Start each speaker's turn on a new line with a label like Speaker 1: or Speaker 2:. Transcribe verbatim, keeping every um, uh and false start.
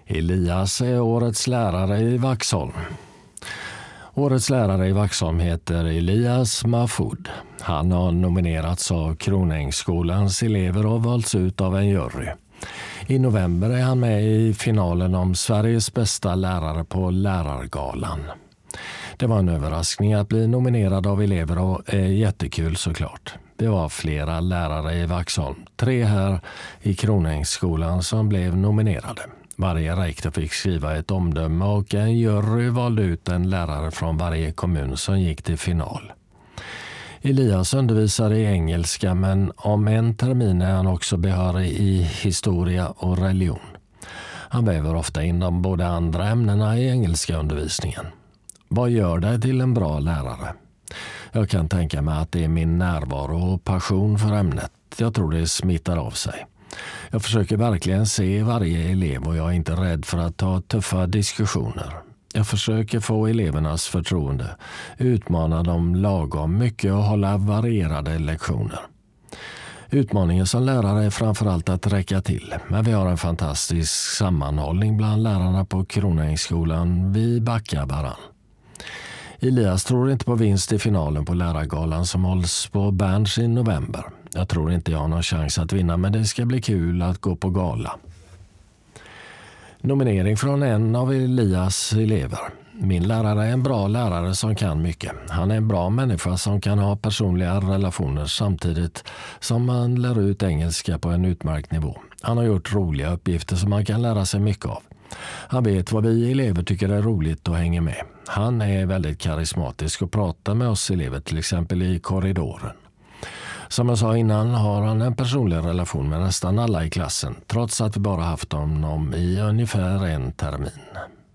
Speaker 1: Elias är årets lärare i Vaxholm. Årets lärare i Vaxholm heter Elias Mahfoud. Han har nominerats av Kronängsskolans elever och valts ut av en jury. I november är han med i finalen om Sveriges bästa lärare på Lärargalan. Det var en överraskning att bli nominerad av elever och är jättekul såklart. Det var flera lärare i Vaxholm, tre här i Kronängsskolan som blev nominerade. Varje rektor fick skriva ett omdöme och en jury valde ut en lärare från varje kommun som gick till final. Elias undervisar i engelska, men om en termin är han också behörig i historia och religion. Han väver ofta in de båda andra ämnena i engelska undervisningen. Vad gör dig till en bra lärare? Jag kan tänka mig att det är min närvaro och passion för ämnet. Jag tror det smittar av sig. Jag försöker verkligen se varje elev och jag är inte rädd för att ta tuffa diskussioner. Jag försöker få elevernas förtroende, utmana dem lagom mycket och hålla varierade lektioner. Utmaningen som lärare är framförallt att räcka till, men vi har en fantastisk sammanhållning bland lärarna på Kronängsskolan. Vi backar varann. Elias tror inte på vinst i finalen på Lärargalan som hålls på Berns i november. Jag tror inte jag har någon chans att vinna, men det ska bli kul att gå på gala. Nominering från en av Elias elever. Min lärare är en bra lärare som kan mycket. Han är en bra människa som kan ha personliga relationer samtidigt som man lär ut engelska på en utmärkt nivå. Han har gjort roliga uppgifter som man kan lära sig mycket av. Han vet vad vi elever tycker är roligt och hänger med. Han är väldigt karismatisk och pratar med oss elever, till exempel i korridoren. Som jag sa innan har han en personlig relation med nästan alla i klassen, trots att vi bara haft honom i ungefär en termin.